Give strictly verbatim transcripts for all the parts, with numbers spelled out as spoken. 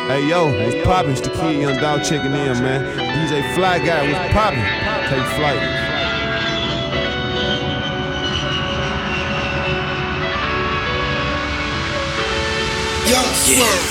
Hey yo, what's poppin'? It's the kid, Young Dog checking in, man. D J Fly Guy, what's poppin'? Take flight. Yeah,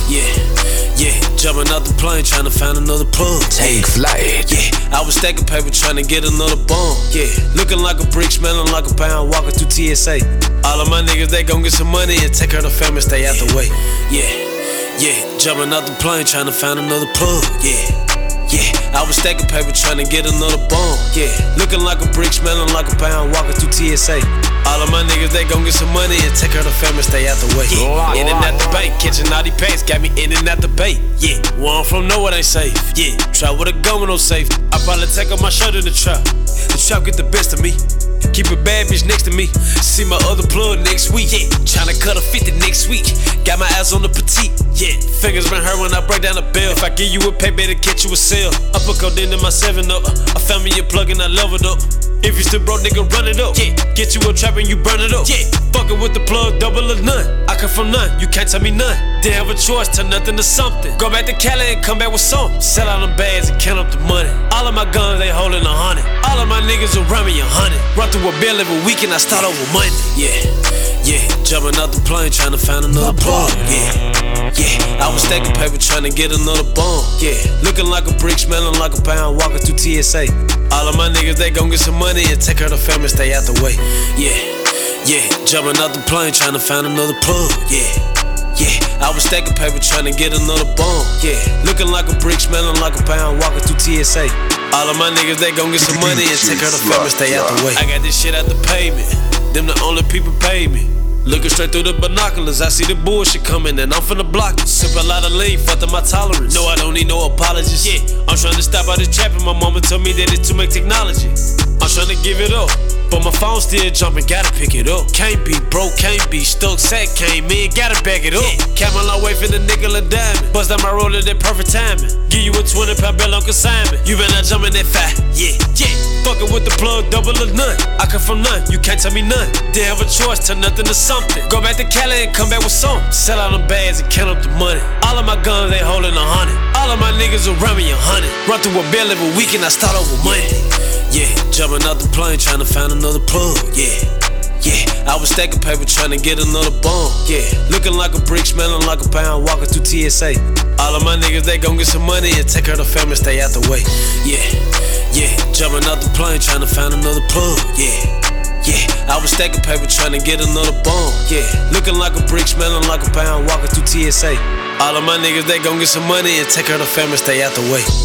yeah, yeah. Jumping out the plane, trying to find another plug. Take flight. Yeah, I was stacking paper, trying to get another bomb. Yeah, looking like a brick, smelling like a pound, walking through T S A. All of my niggas, they gon' get some money and take care of the family, stay out the way. Yeah, yeah. Jumping out the plane, trying to find another plug. Yeah. Yeah, I was stacking paper trying to get another bomb. Yeah, looking like a brick, smelling like a pound, walking through T S A. All of my niggas, they gon' get some money and take care of the family, stay out the way. Yeah, in and out the bank, catching all these packs, got me in and out the bait. Yeah, where I'm from, know it ain't safe. Yeah, try with a gun with no safe. I probably take off my shirt in the trap. The trap get the best of me. Keep a bad bitch next to me. See my other plug next week. Yeah, tryna cut a fifty next week. Got my ass on the petite. Yeah, fingers been hurt when I break down the bill. If I give you a pay, better catch you a sale. Uppercut into my seven up. I found me a plug and I leveled up. If you still broke, nigga, run it up. Yeah, get you a trap and you burn it up. Yeah, fuckin' with the plug, double or none. I come from none, you can't tell me none. Didn't have a choice, turn nothing to something. Go back to Cali and come back with something. Sell out them bags and count up the money. All of my guns, they holding a hundred. All of my niggas around me a hundred. Run through a bill every weekend, I start over Monday. Yeah, yeah, jumping out the plane, trying to find another plug. Yeah, yeah, I was stacking paper, trying to get another bomb. Yeah, looking like a brick, smelling like a pound, walking through T S A. All of my niggas, they gon' get some money and take care of the family, stay out the way. Yeah, yeah, jumping out the plane, trying to find another plug. Yeah, yeah, I was stacking paper, trying to get another bomb. Yeah, looking like a brick, smelling like a pound, walking through T S A. All of my niggas, they gon' get some money and take care of the family, stay out the way. I got this shit out the pavement, them the only people pay me. Looking straight through the binoculars, I see the bullshit coming and I'm finna block it. Sip a lot of lean, fuck to my tolerance. No, I don't need no apologies. Yeah, I'm trying to stop all this trapping. My mama told me that it's too much technology. I'm trying to give it up, but my phone still jumping, gotta pick it up. Can't be broke, can't be stuck. Sack came in, gotta back it up. Yeah. Camelot wait for the nickel and diamond. Bust down my roller, that perfect timing. Give you a twenty pound bill on consignment. You been out jumping that fat, yeah, yeah. Fucking with the plug, double or none. I come from none, you can't tell me none. Didn't have a choice, turn nothing to something. Go back to Cali and come back with something. Sell out them bags and count up the money. All of my guns, they holding a hundred. All of my niggas around me a hundred. Run through a bill every weekend, I start over Monday. Yeah, jumping out the plane, trying to find another plug. Yeah, yeah, I was stacking paper, trying to get another bomb. Yeah, looking like a brick, smelling like a pound, walking through T S A. All of my niggas, they gon' get some money and take care of the family, stay out the way. Yeah, yeah, jumping out the plane, trying to find another plug. Yeah, yeah, I was stacking paper, trying to get another bomb. Yeah, looking like a brick, smelling like a pound, walking through T S A. All of my niggas, they gon' get some money and take care of the family, stay out the way.